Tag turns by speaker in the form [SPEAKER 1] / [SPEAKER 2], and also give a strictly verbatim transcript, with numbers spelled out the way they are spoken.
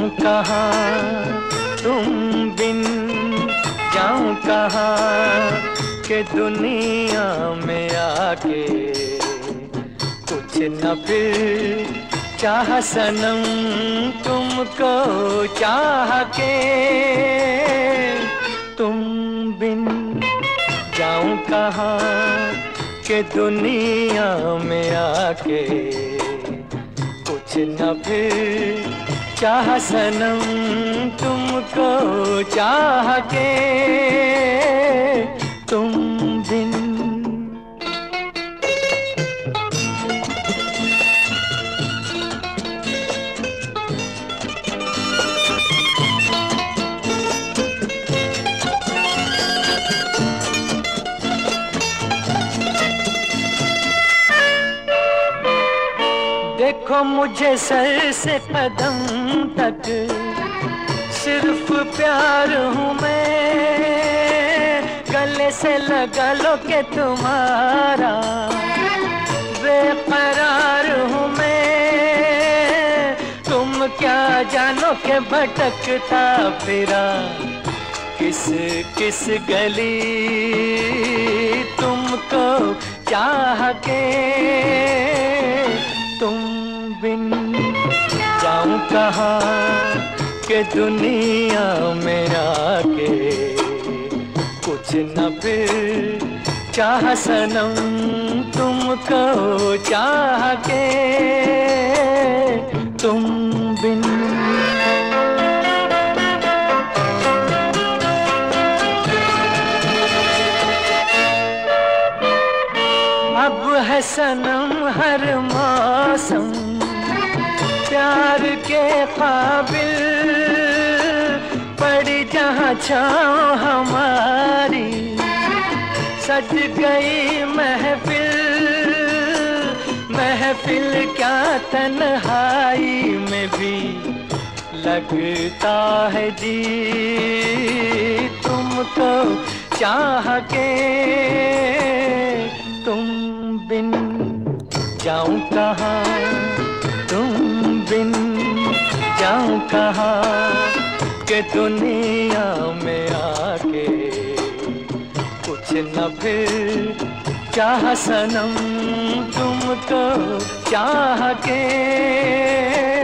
[SPEAKER 1] जाऊं कहाँ तुम बिन, जाऊं कहाँ के दुनिया में आके कुछ न फिर चाह सनम तुमको चाह के। तुम बिन जाऊं कहाँ के दुनिया में आके कुछ न फिर चाह सनम तुमको चाह के। तुम बिन देखो मुझे सर से कदम तक सिर्फ प्यार हूँ मैं, गले से लगा लो के तुम्हारा बेकरार हूँ मैं। तुम क्या जानो के भटकता फिरा किस किस गली तुमको चाह के। तुम बिन जाऊं कहाँ के दुनिया में आके कुछ न फिर चाह सनम तुमको चाह के। तुम बिन अब है सनम हर मौसम प्यार के काबिल, पड़ी जहाँ छाँव हमारी सज गई महफिल। महफिल क्या तन्हाई में भी लगता है जी तुमको चाह के। तुम बिन जाऊं कहाँ, तुम बिन जाऊं कहाँ के दुनिया में आके कुछ न फिर चाह सनम तुमको चाह के।